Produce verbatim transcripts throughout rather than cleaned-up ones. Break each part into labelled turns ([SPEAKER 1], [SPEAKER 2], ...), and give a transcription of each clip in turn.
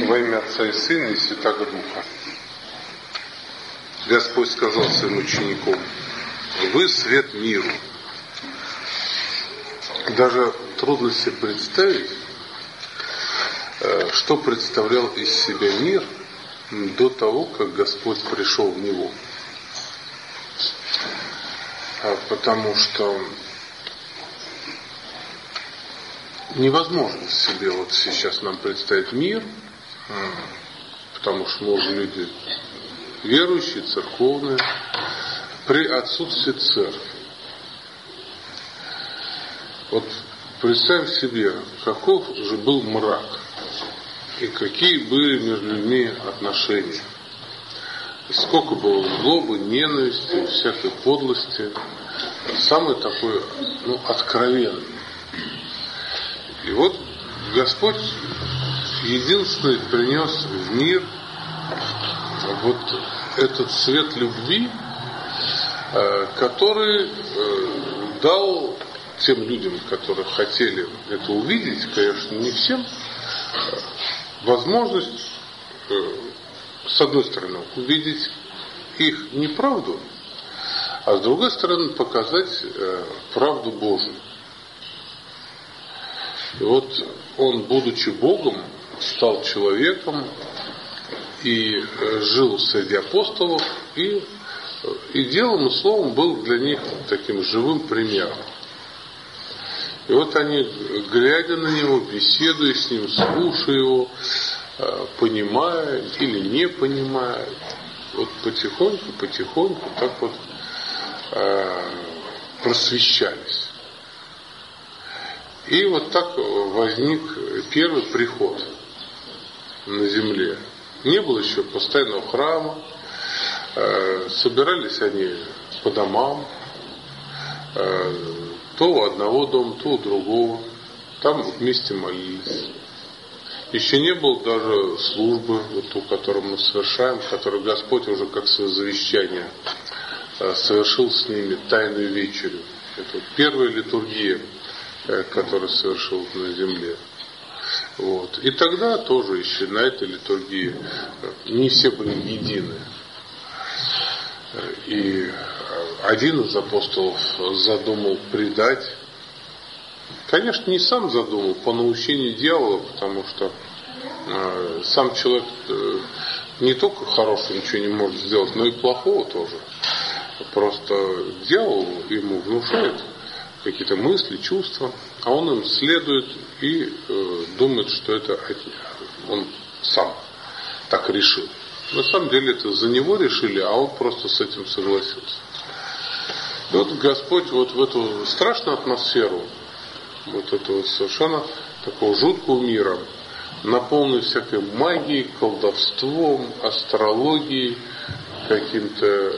[SPEAKER 1] Во имя Отца и Сына и Святаго Духа. Господь сказал своим ученикам: вы свет миру. Даже трудно себе представить, что представлял из себя мир до того, как Господь пришел в него. Потому что невозможно себе вот сейчас нам представить мир, потому что мы уже люди верующие, церковные, при отсутствии церкви. Вот представим себе, каков же был мрак, и какие были между людьми отношения. И сколько было злобы, ненависти, всякой подлости, самый такой, ну, откровенный. И вот Господь единственный принес в мир вот этот свет любви, который дал тем людям, которые хотели это увидеть, конечно, не всем, возможность, с одной стороны, увидеть их неправду, а с другой стороны, показать правду Божию. И вот он, будучи Богом, стал человеком и жил среди апостолов, и, и делом и словом был для них таким живым примером. И вот они, глядя на него, беседуя с ним, слушая его, понимая или не понимая, вот потихоньку, потихоньку так вот просвещались. И вот так возник первый приход на земле. Не было еще постоянного храма, собирались они по домам, то у одного дома, то у другого, там вместе молились. Еще не было даже службы, вот ту, которую мы совершаем, которую Господь уже как свое завещание совершил с ними тайную вечерю. Это первая литургия, который совершил на земле. Вот. И тогда тоже еще на этой литургии не все были едины. И один из апостолов задумал предать. Конечно, не сам задумал, по наущению дьявола, потому что э, сам человек э, не только хорошего ничего не может сделать, но и плохого тоже. Просто дьявол ему внушает какие-то мысли, чувства, а он им следует и э, думает, что это он сам так решил. На самом деле это за него решили, а он просто с этим согласился. И вот Господь вот в эту страшную атмосферу, вот этого совершенно такого жуткого мира, наполненный всякой магией, колдовством, астрологией, каким-то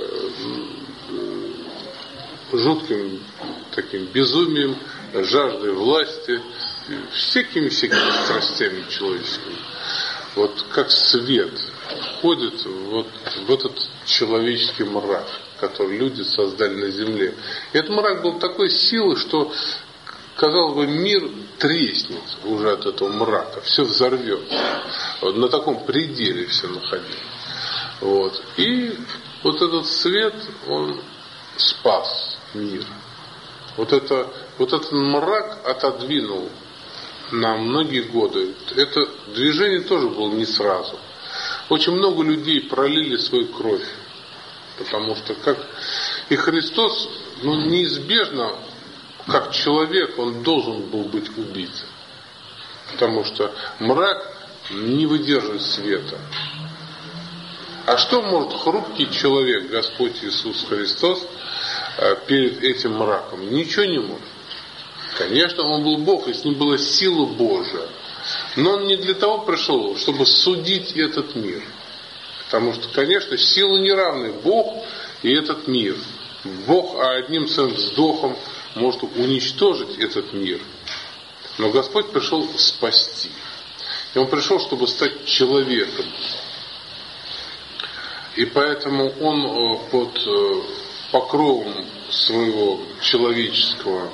[SPEAKER 1] жутким таким безумием, жаждой власти, всякими-всякими страстями человеческими. Вот как свет входит вот в этот человеческий мрак, который люди создали на земле. И этот мрак был такой силы, что, казалось бы, мир треснет уже от этого мрака, все взорвется. Вот на таком пределе все находилось. Вот. И вот этот свет, он спас мир. Вот, это, вот этот мрак отодвинул на многие годы. Это движение тоже было не сразу. Очень много людей пролили свою кровь. Потому что как и Христос, ну, неизбежно, как человек, он должен был быть убит. Потому что мрак не выдерживает света. А что может хрупкий человек, Господь Иисус Христос, перед этим мраком? Ничего не может. Конечно, он был Бог, и с ним была сила Божия. Но он не для того пришел, чтобы судить этот мир. Потому что, конечно, силы не равны Бог и этот мир. Бог одним своим вздохом может уничтожить этот мир. Но Господь пришел спасти. И Он пришел, чтобы стать человеком. И поэтому Он под покровом своего человеческого,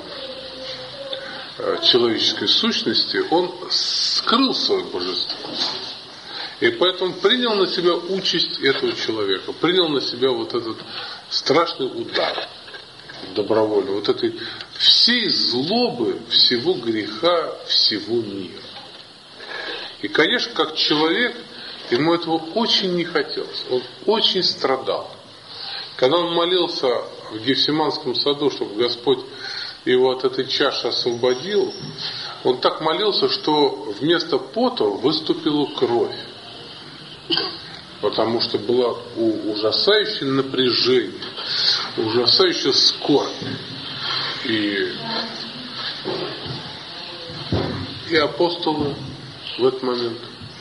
[SPEAKER 1] человеческой сущности, Он скрыл свое божество. И поэтому принял на себя участь этого человека, принял на себя вот этот страшный удар добровольно, вот этой всей злобы, всего греха, всего мира. И, конечно, как человек, ему этого очень не хотелось, он очень страдал. Когда он молился в Гефсиманском саду, чтобы Господь его от этой чаши освободил, он так молился, что вместо пота выступила кровь. Потому что было ужасающее напряжение, ужасающая скорбь. И, и апостолы в этот момент,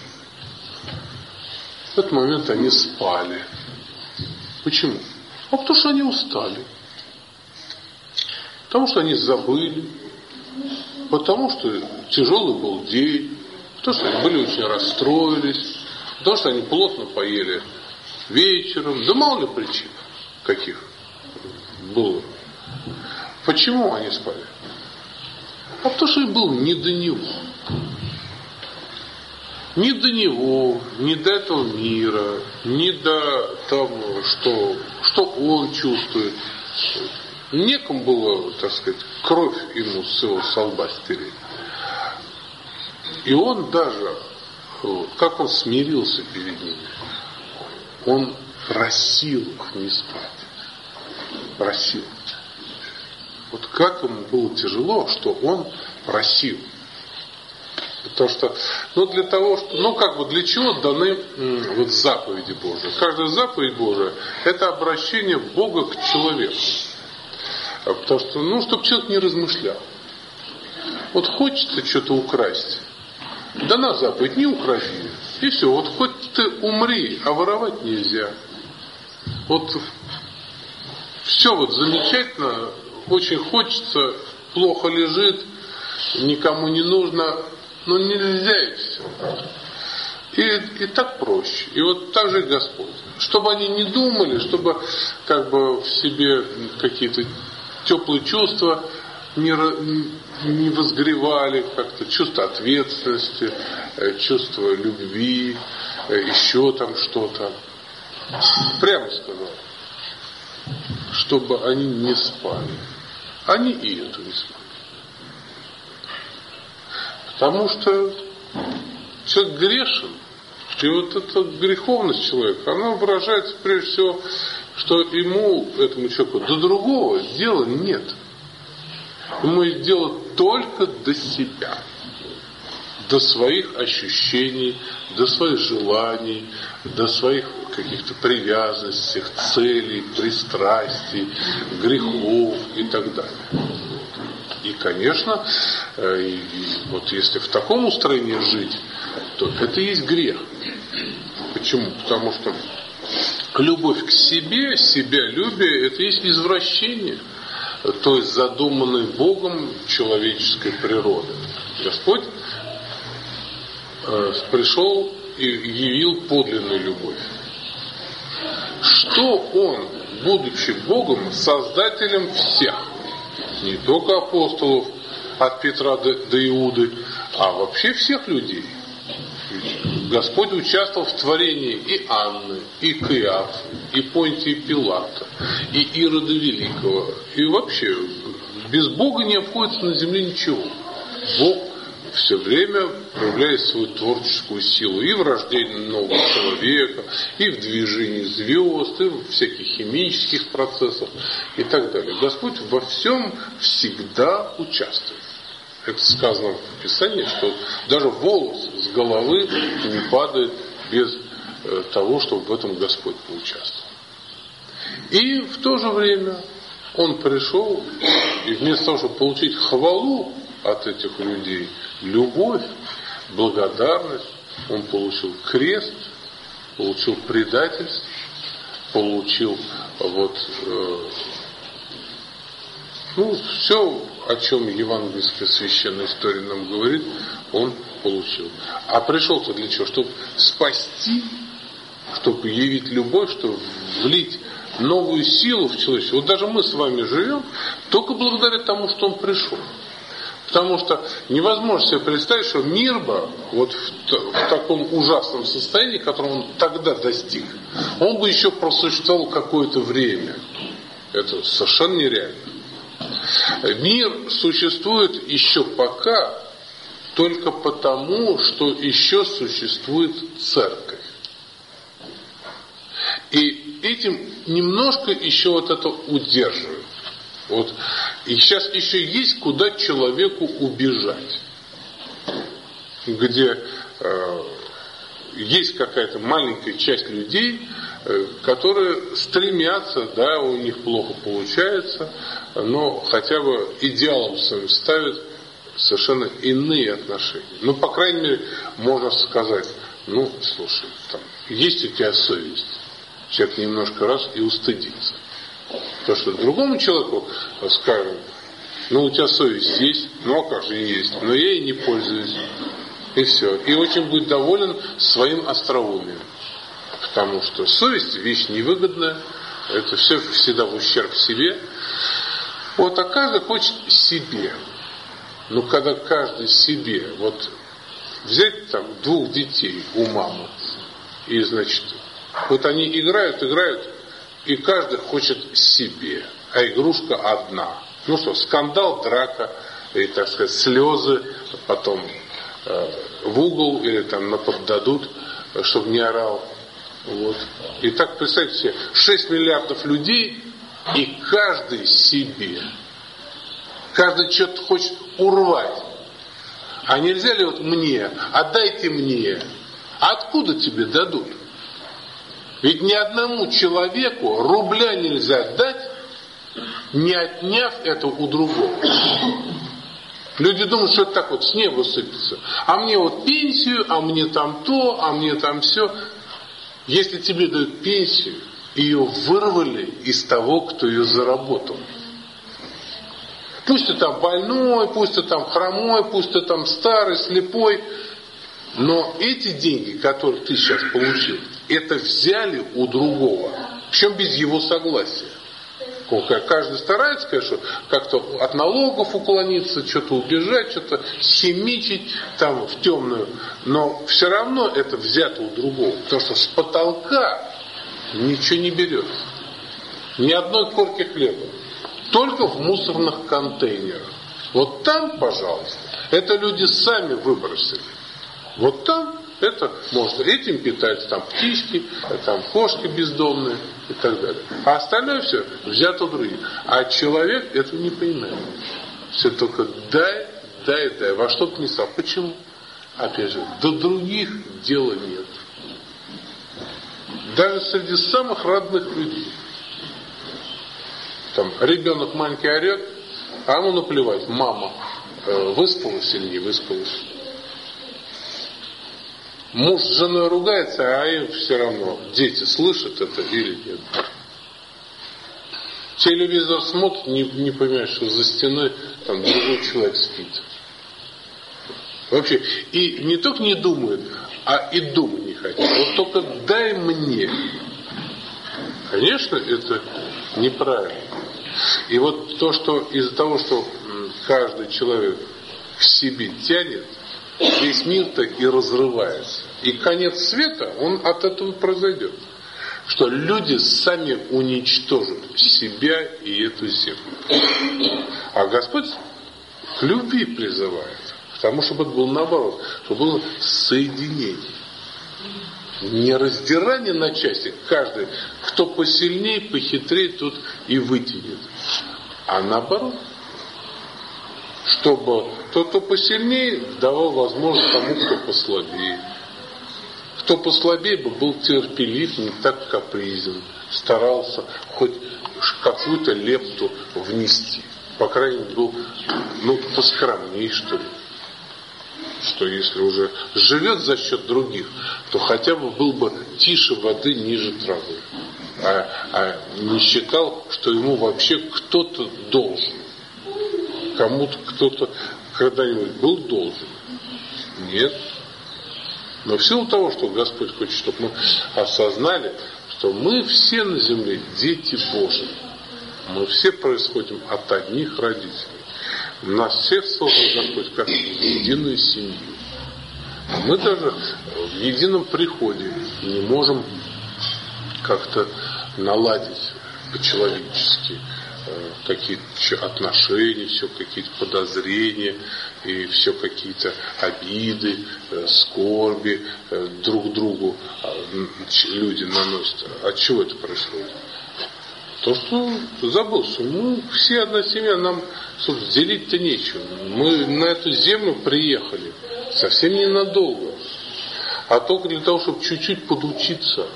[SPEAKER 1] в этот момент они спали. Почему? А потому что они устали. Потому что они забыли. Потому что тяжелый был день. Потому что они были очень расстроились. Потому что они плотно поели вечером. Да мало ли причин каких было. Почему они спали? А потому что им было не до него. Ни до него, ни до этого мира, ни до того, что, что он чувствует. Некому было, так сказать, кровь ему с его со лба стереть. И он даже, как он смирился перед ними, он просил их не спать. Просил. Вот как ему было тяжело, что он просил. Потому что, ну для того, что, ну как бы для чего даны м, вот заповеди Божии? Каждая заповедь Божия – это обращение Бога к человеку. Потому что, ну, чтобы человек не размышлял. Вот хочется что-то украсть. Дана заповедь, не укради. И все, вот хоть ты умри, а воровать нельзя. Вот все вот замечательно, очень хочется, плохо лежит, никому не нужно. Но нельзя и все. И, и так проще. И вот так же и Господь. Чтобы они не думали, чтобы как бы в себе какие-то теплые чувства не, не возгревали, как-то чувство ответственности, чувство любви, еще там что-то. Прямо сказал. Чтобы они не спали. Они и это не спали. Потому что человек грешен. И вот эта греховность человека, она выражается прежде всего, что ему, этому человеку, до другого дела нет. Ему есть дело только до себя. До своих ощущений, до своих желаний, до своих каких-то привязанностей, целей, пристрастий, грехов и так далее. И, конечно, и вот если в таком устроении жить, то это и есть грех. Почему? Потому что любовь к себе, себялюбие, это есть извращение, то есть задуманной Богом человеческой природы. Господь пришел и явил подлинную любовь. Что Он, будучи Богом, создателем всех, не только апостолов от Петра до, до Иуды, а вообще всех людей. Господь участвовал в творении и Анны, и Каиафы, и Понтия Пилата, и Ирода Великого. И вообще, без Бога не обходится на земле ничего. Бог все время проявляет свою творческую силу и в рождении нового человека, и в движении звезд, и в всяких химических процессах и так далее. Господь во всем всегда участвует. Это сказано в Писании, что даже волос с головы не падает без того, чтобы в этом Господь поучаствовал. И в то же время Он пришел, и вместо того, чтобы получить хвалу от этих людей, любовь, благодарность, Он получил крест, получил предательство, получил вот, э, ну, все, о чем евангельская священная история нам говорит, Он получил. А пришел-то для чего? Чтобы спасти, чтобы явить любовь, чтобы влить новую силу в человечество. Вот даже мы с вами живем только благодаря тому, что Он пришел. Потому что невозможно себе представить, что мир бы вот в, в таком ужасном состоянии, которого он тогда достиг, он бы еще просуществовал какое-то время. Это совершенно нереально. Мир существует еще пока только потому, что еще существует церковь. И этим немножко еще вот это удерживает. Вот. И сейчас еще есть куда человеку убежать. Где э, есть какая-то маленькая часть людей, э, которые стремятся, да, у них плохо получается, но хотя бы идеалом своим ставят совершенно иные отношения. Ну, по крайней мере, можно сказать, ну, слушай, там, есть у тебя совесть. Человек немножко раз и устыдится. Потому что другому человеку скажем, ну, у тебя совесть есть, ну, а как же есть, но я ей не пользуюсь. И все. И очень будет доволен своим остроумием. Потому что совесть вещь невыгодная, это все всегда в ущерб себе. Вот, а каждый хочет себе. Но когда каждый себе, вот взять там двух детей у мамы, и, значит, вот они играют, играют, и каждый хочет себе, а игрушка одна. Ну что, скандал, драка, и, так сказать, слезы, потом э, в угол или там наподдадут, чтобы не орал. Вот. И так, представьте себе, шесть миллиардов людей, и каждый себе. Каждый что-то хочет урвать. А нельзя ли вот мне, отдайте мне. А откуда тебе дадут? Ведь ни одному человеку рубля нельзя дать, не отняв это у другого. Люди думают, что это так вот с неба сыпется. А мне вот пенсию, а мне там то, а мне там все. Если тебе дают пенсию, ее вырвали из того, кто ее заработал. Пусть ты там больной, пусть ты там хромой, пусть ты там старый, слепой. Но эти деньги, которые ты сейчас получил, это взяли у другого. Причем без его согласия. Каждый старается, конечно, как-то от налогов уклониться, что-то убежать, что-то химичить там в темную. Но все равно это взято у другого. Потому что с потолка ничего не берется. Ни одной корки хлеба. Только в мусорных контейнерах. Вот там, пожалуйста, это люди сами выбросили. Вот там это можно. Этим питаются там птички, там кошки бездомные и так далее. А остальное все взято у других. А человек этого не понимает. Все только дай, дай, дай. Во что бы ни стал. Почему? Опять же, до других дела нет. Даже среди самых родных людей. Там ребенок маленький орет, а ему наплевать, мама э, выспалась или не выспалась. Муж с женой ругается, а им все равно, дети слышат это или нет. Телевизор смотрит, не, не понимаешь, что за стеной там другой человек спит. Вообще, и не только не думает, а и думать не хотят. Вот только дай мне. Конечно, это неправильно. И вот то, что из-за того, что каждый человек к себе тянет, весь мир-то и разрывается. И конец света, он от этого произойдет. Что люди сами уничтожат себя и эту землю. А Господь к любви призывает. Потому чтобы это было наоборот. Чтобы было соединение. Не раздирание на части. Каждый, кто посильнее, похитрее, тот и вытянет. А наоборот. Чтобы тот, кто посильнее, давал возможность тому, кто послабее. Кто послабее бы был терпелив, не так капризен. Старался хоть какую-то лепту внести. По крайней мере, был ну, поскромнее, что ли. Что если уже живет за счет других, то хотя бы был бы тише воды, ниже травы. А, а не считал, что ему вообще кто-то должен. Кому-то кто-то когда-нибудь был должен. Нет. Но в силу того, что Господь хочет, чтобы мы осознали, что мы все на земле дети Божьи. Мы все происходим от одних родителей. Нас всех создал Господь как единую семью. Мы даже в едином приходе не можем как-то наладить по-человечески какие-то отношения, все какие-то подозрения, и все какие-то обиды, скорби друг другу люди наносят. От чего это происходит? То, что забылся. Ну, все одна семья, нам, собственно, делить-то нечего. Мы на эту землю приехали совсем ненадолго, а только для того, чтобы чуть-чуть подучиться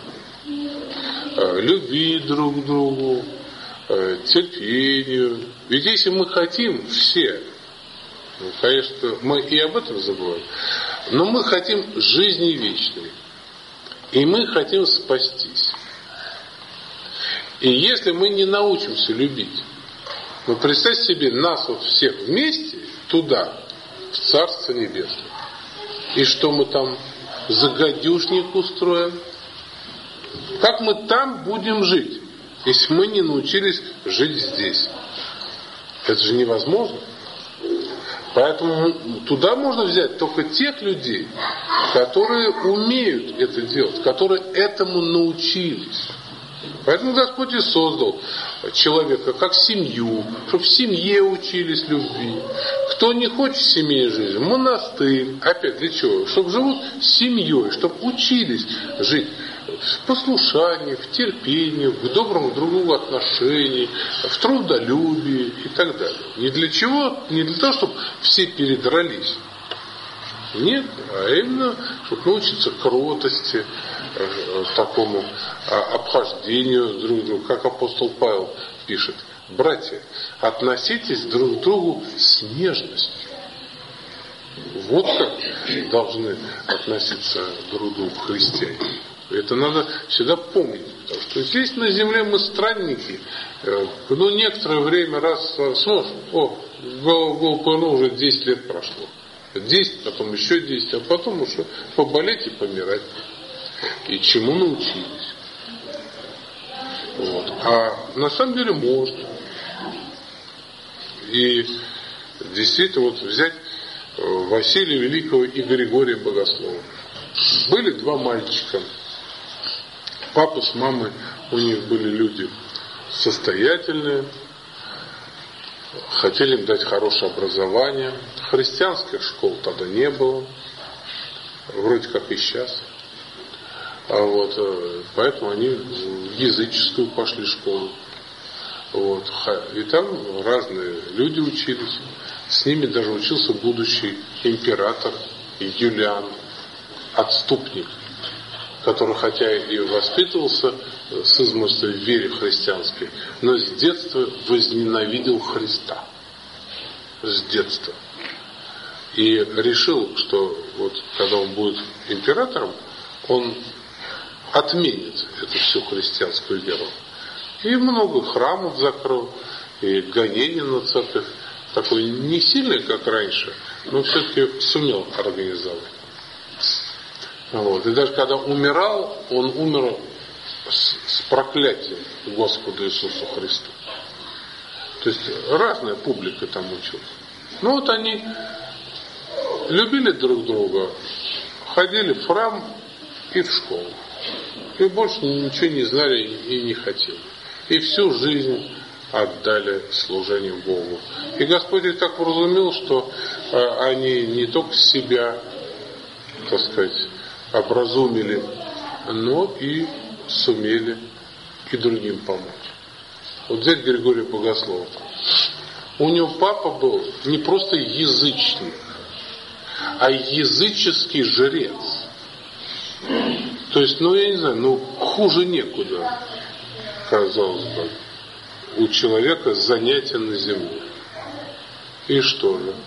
[SPEAKER 1] любить друг другу, терпению. Ведь если мы хотим все, ну, конечно, мы и об этом забываем, но мы хотим жизни вечной, и мы хотим спастись. И если мы не научимся любить, ну, представьте себе нас вот всех вместе туда, в Царство Небесное. И что мы там за гадюшник устроим? Как мы там будем жить, если мы не научились жить здесь? Это же невозможно. Поэтому туда можно взять только тех людей, которые умеют это делать, которые этому научились. Поэтому Господь и создал человека как семью, чтобы в семье учились любви. Кто не хочет семейной жизни, монастырь. Опять для чего? Чтобы живут семьей, чтобы учились жить в послушании, в терпении, в добром друг другу отношении, в трудолюбии и так далее. Не для чего? Не для того, чтобы все передрались. Нет, а именно, чтобы научиться кротости, такому обхождению друг к другу, как апостол Павел пишет: братья, относитесь друг к другу с нежностью. Вот как должны относиться друг к другу христиане. Это надо всегда помнить, потому что здесь на земле мы странники. Ну, некоторое время раз смотришь, о, голову повернул, уже десять лет прошло. десять, потом еще десять, а потом уже поболеть и помирать. И чему научились. Вот. А на самом деле можно. И действительно вот взять Василия Великого и Григория Богослова. Были два мальчика. Папа с мамой, у них были люди состоятельные, хотели им дать хорошее образование. Христианских школ тогда не было, вроде как и сейчас. А вот, поэтому они в языческую пошли школу. Вот. И там разные люди учились. С ними даже учился будущий император Юлиан, отступник, который хотя и воспитывался с измольства в вере христианской, но с детства возненавидел Христа. С детства. И решил, что вот когда он будет императором, он отменит эту всю христианскую веру. И много храмов закрыл, и гонений на церковь. Такой не сильный, как раньше, но все-таки сумел организовать. Вот. И даже когда умирал, он умер с, с проклятием Господу Иисусу Христу. То есть разная публика там училась. Ну вот они любили друг друга, ходили в храм и в школу. И больше ничего не знали и не хотели. И всю жизнь отдали служению Богу. И Господь их так вразумил, что они не только себя, так сказать, образумили, но и сумели и другим помочь. Вот взять Григория Богослова. У него папа был не просто язычник, а языческий жрец. То есть, ну я не знаю, ну хуже некуда, казалось бы, у человека занятия на земле. И что же?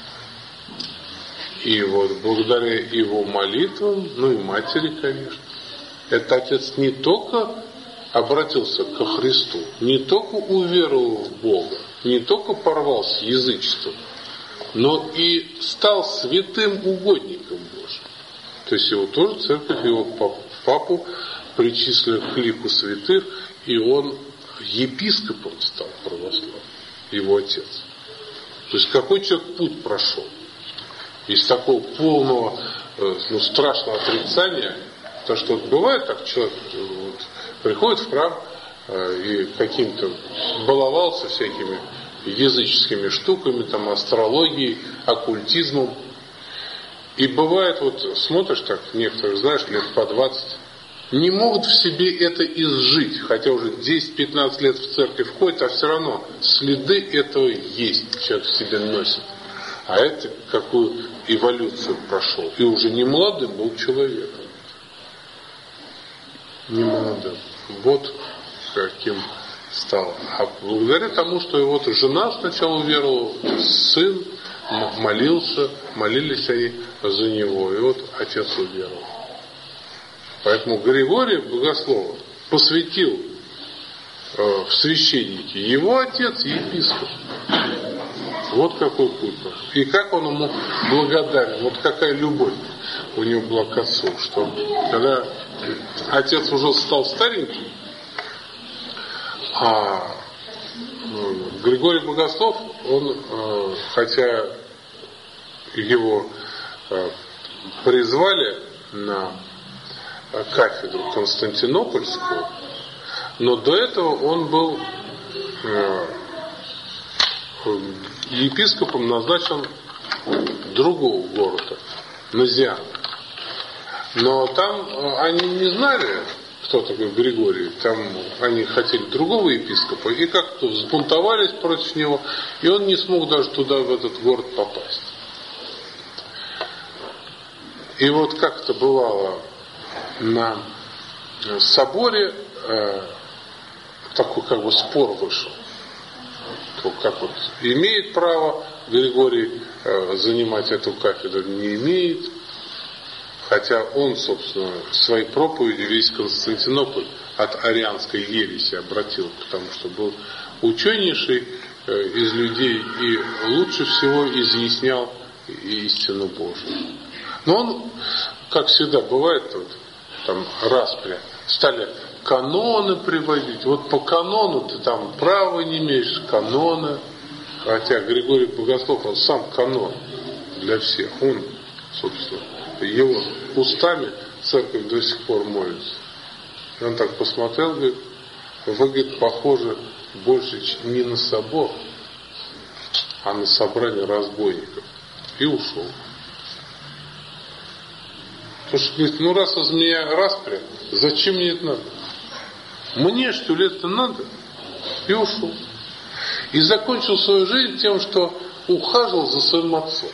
[SPEAKER 1] И вот благодаря его молитвам, ну и матери, конечно, этот отец не только обратился ко Христу, не только уверовал в Бога, не только порвал с язычеством, но и стал святым угодником Божьим. То есть его тоже церковь, его папу причислили к лику святых, и он епископом стал православным, его отец. То есть какой человек путь прошел. Из такого полного, ну, страшного отрицания, потому что вот бывает так, человек вот, приходит в храм и каким-то баловался всякими языческими штуками, там, астрологией, оккультизмом. И бывает, вот смотришь так, некоторых, знаешь, лет по двадцать, не могут в себе это изжить, хотя уже десять-пятнадцать лет в церковь ходят, а все равно следы этого есть, человек в себе носит. А это какую эволюцию прошел. И уже не молодым был человеком. Не молодым. Вот каким стал. А благодаря тому, что его вот жена сначала уверовала, сын молился, молились они за него, и вот отец уверовал. Поэтому Григорий Богослова посвятил э, в священники его отец и епископ. Вот какой путь. И как он ему благодарен. Вот какая любовь у него была к отцу. Что когда отец уже стал старенький, а Григорий Богослов, он, э, хотя его э, призвали на кафедру Константинопольскую, но до этого он был э, епископом назначен другого города, Назиана. Но там они не знали, кто такой Григорий. Там они хотели другого епископа и как-то взбунтовались против него, и он не смог даже туда, в этот город, попасть. И вот как это бывало на соборе, э, такой как бы спор вышел. То, как вот имеет право Григорий э, занимать эту кафедру, не имеет. Хотя он, собственно, своей проповедью весь Константинополь от арианской ереси обратил, потому что был ученейший э, из людей и лучше всего изъяснял истину Божию. Но он, как всегда бывает, вот, там распря, стали каноны приводить. Вот по канону ты там права не имеешь, каноны. Хотя Григорий Богослов, он сам канон для всех. Он, собственно, его устами церковь до сих пор молится. И он так посмотрел, говорит, вы, говорит, похожи больше не на собор, а на собрание разбойников. И ушел. Потому что, говорит, ну раз из меня распря, зачем мне это надо? Мне, что ли, это надо? И ушел. И закончил свою жизнь тем, что ухаживал за своим отцом.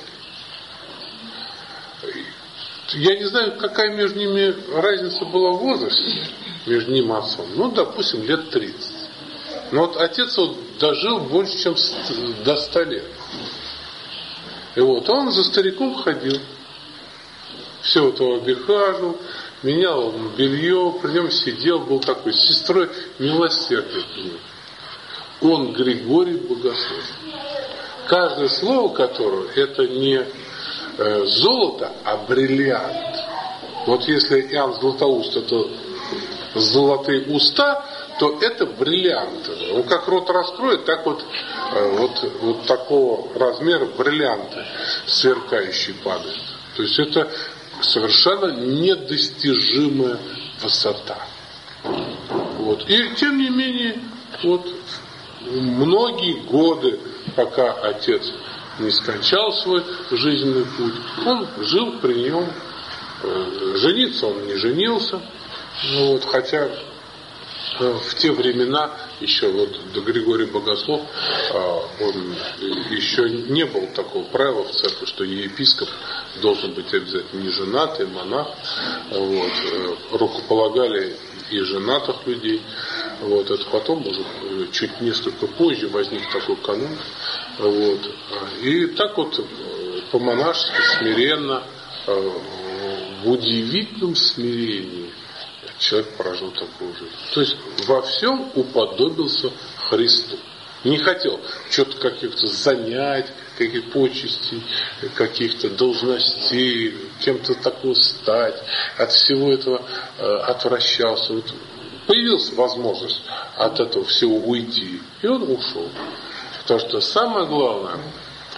[SPEAKER 1] Я не знаю, какая между ними разница была в возрасте, между ним и отцом. Ну, допустим, лет тридцать. Но вот отец вот дожил больше, чем до ста лет. И вот он за стариком ходил. Все это обихаживал, менял он белье, при нем сидел, был такой сестрой милосердия. Он Григорий Богослов. Каждое слово которого это не э, золото, а бриллиант. Вот если Иоанн Златоуст это золотые уста, то это бриллиант. Он как рот раскроет, так вот, э, вот, вот такого размера бриллианты сверкающие падают. То есть это совершенно недостижимая высота. Вот. И тем не менее, вот многие годы, пока отец не скончал свой жизненный путь, он жил при нем. Жениться он не женился, ну вот, хотя в те времена еще вот до Григория Богослов он еще не было такого правила в церкви, что епископ должен быть обязательно не женатый, монах. Вот. Рукополагали и женатых людей. Вот. Это потом, уже чуть несколько позже возник такой канон. Вот. И так вот по-монашески, смиренно, в удивительном смирении человек прожил такую жизнь. То есть во всем уподобился Христу. Не хотел что-то каких-то занять, каких-то почестей, каких-то должностей, кем-то такого стать. От всего этого э, отвращался. Вот появилась возможность от этого всего уйти. И он ушел. Потому что самое главное,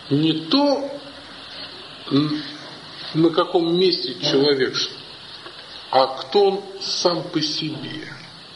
[SPEAKER 1] не то, на каком месте человек, а кто он сам по себе.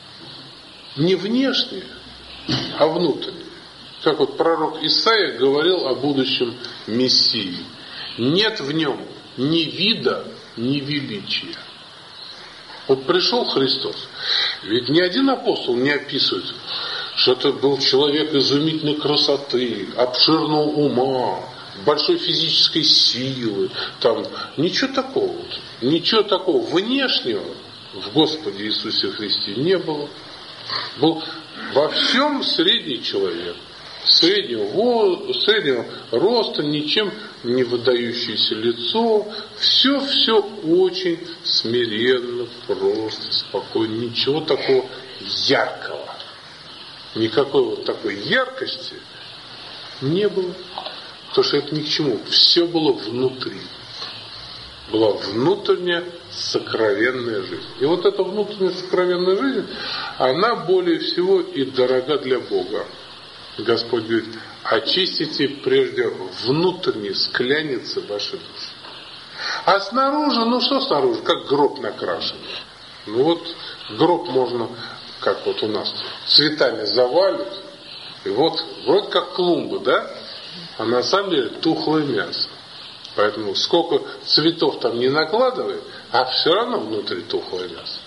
[SPEAKER 1] Не внешне, а внутренне. Как вот пророк Исаия говорил о будущем Мессии. Нет в нем ни вида, ни величия. Вот пришел Христос. Ведь ни один апостол не описывает, что это был человек изумительной красоты, обширного ума, большой физической силы. Там ничего такого. Ничего такого внешнего в Господе Иисусе Христе не было. Был во всем средний человек. Среднего, среднего роста, ничем не выдающееся лицо. Все-все очень смиренно, просто, спокойно. Ничего такого яркого. Никакой вот такой яркости не было. Потому что это ни к чему. Все было внутри. Была внутренняя сокровенная жизнь. И вот эта внутренняя сокровенная жизнь, она более всего и дорога для Бога. Господь говорит, очистите прежде внутренние скляницы вашей души. А снаружи, ну что снаружи, как гроб накрашен. Ну вот гроб можно, как вот у нас, цветами завалить. И вот вроде как клумба, да? А на самом деле тухлое мясо. Поэтому сколько цветов там не накладывай, а все равно внутри тухлое мясо.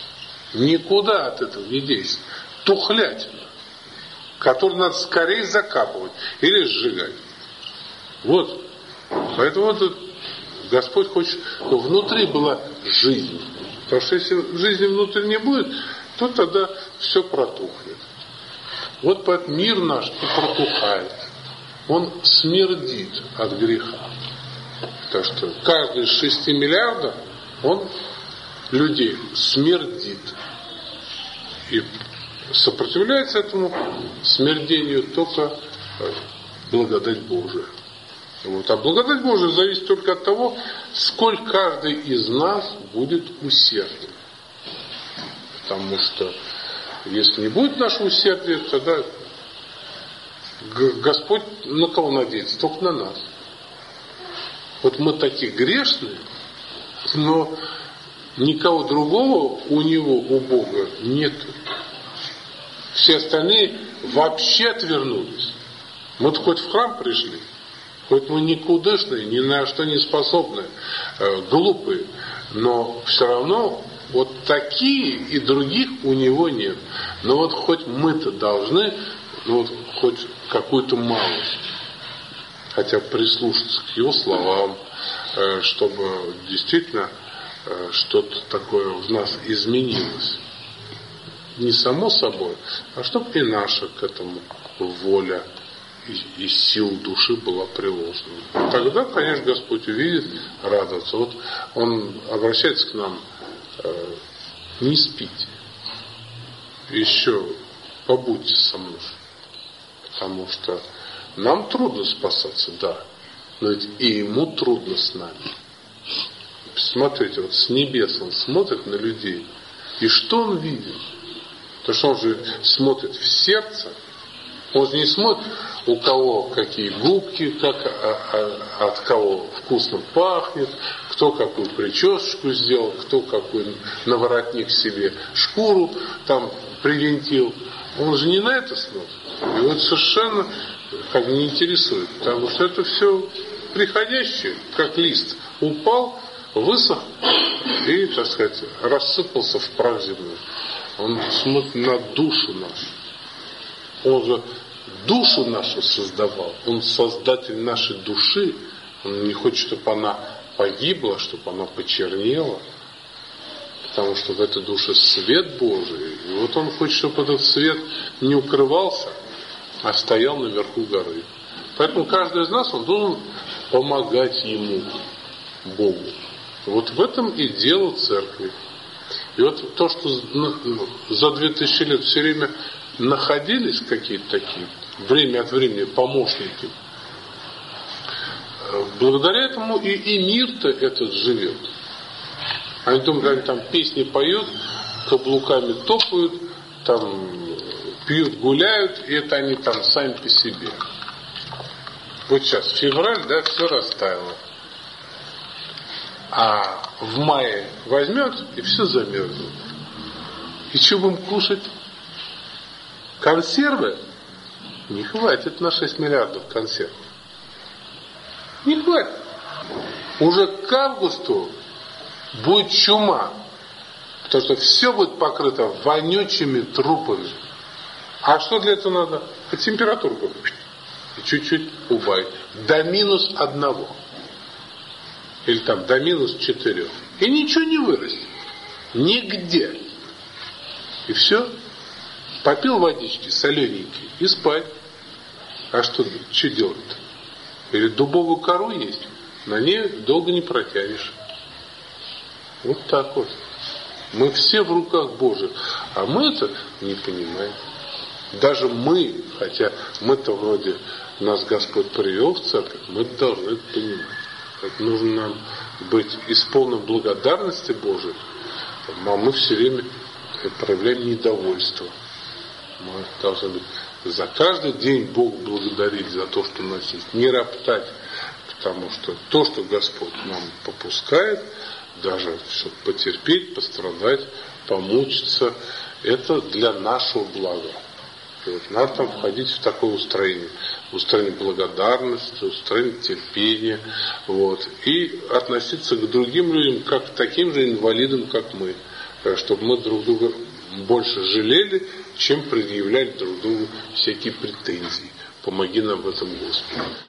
[SPEAKER 1] Никуда от этого не дейся. Тухлятина, которую надо скорее закапывать или сжигать. Вот. Поэтому вот Господь хочет, чтобы внутри была жизнь. Потому что если жизни внутри не будет, то тогда все протухнет. Вот поэтому мир наш и протухает. Он смердит от греха. Так что каждый из шести миллиардов, он людей смердит. И сопротивляется этому смердению только благодать Божия. Вот. А благодать Божия зависит только от того, сколько каждый из нас будет усердным. Потому что если не будет нашего усердия, тогда Господь на кого надеется? Только на нас. Вот мы такие грешные, но никого другого у Него, у Бога нет. Все остальные вообще отвернулись. Мы-то хоть в храм пришли, хоть мы никудышные, ни на что не способные, э, глупые, но все равно вот такие и других у Него нет. Но вот хоть мы-то должны, ну вот хоть какую-то малость, хотя прислушаться к Его словам, э, чтобы действительно э, что-то такое в нас изменилось. Не само собой, а чтобы и наша к этому воля и, и сил души была приложена. Тогда, конечно, Господь увидит, радоваться. Вот Он обращается к нам, э, не спите, еще побудьте со мной. Потому что нам трудно спасаться, да, но ведь и Ему трудно с нами. Смотрите, вот с небес Он смотрит на людей, и что Он видит? Потому что Он же смотрит в сердце. Он же не смотрит, у кого какие губки, как, а, а, от кого вкусно пахнет, кто какую причесочку сделал, кто какой наворотник себе шкуру там привинтил. Он же не на это смотрит. И вот совершенно как не интересует. Потому что это все приходящее, как лист. Упал, высох и, так сказать, рассыпался в прах земной. Он смотрит на душу нашу. Он же душу нашу создавал. Он создатель нашей души. Он не хочет, чтобы она погибла, чтобы она почернела. Потому что в этой душе свет Божий. И вот Он хочет, чтобы этот свет не укрывался, а стоял наверху горы. Поэтому каждый из нас, он должен помогать Ему, Богу. Вот в этом и дело церкви. И вот то, что за две тысячи лет все время находились какие-то такие, время от времени помощники, благодаря этому и, и мир-то этот живет. Они думают, они там песни поют, каблуками топают, там пьют, гуляют, и это они там сами по себе. Вот сейчас февраль, да, все растаяло. А в мае возьмет и все замерзнет. И что будем кушать? Консервы? Не хватит на шесть миллиардов консервов. Не хватит. Уже к августу будет чума. Потому что все будет покрыто вонючими трупами. А что для этого надо? Температуру и чуть-чуть убавить. До минус одного. Или там до минус четырех. И ничего не вырастет. Нигде. И все. Попил водички солененькие и спать. А что, что делать-то? Или дубовую кору есть, на ней долго не протянешь. Вот так вот. Мы все в руках Божьих, а мы это не понимаем. Даже мы, хотя мы-то вроде нас Господь привел в церковь, мы должны это понимать. Это нужно нам быть исполненным благодарности Божией, а мы все время проявляем недовольство. Мы должны быть за каждый день Бог благодарить за то, что у нас есть. Не роптать, потому что то, что Господь нам попускает, даже чтобы потерпеть, пострадать, помучиться, это для нашего блага. И вот надо там входить в такое устроение. Устроение благодарности, устроение терпения. Вот, и относиться к другим людям как к таким же инвалидам, как мы. Чтобы мы друг друга больше жалели, чем предъявляли друг другу всякие претензии. Помоги нам в этом, Господи.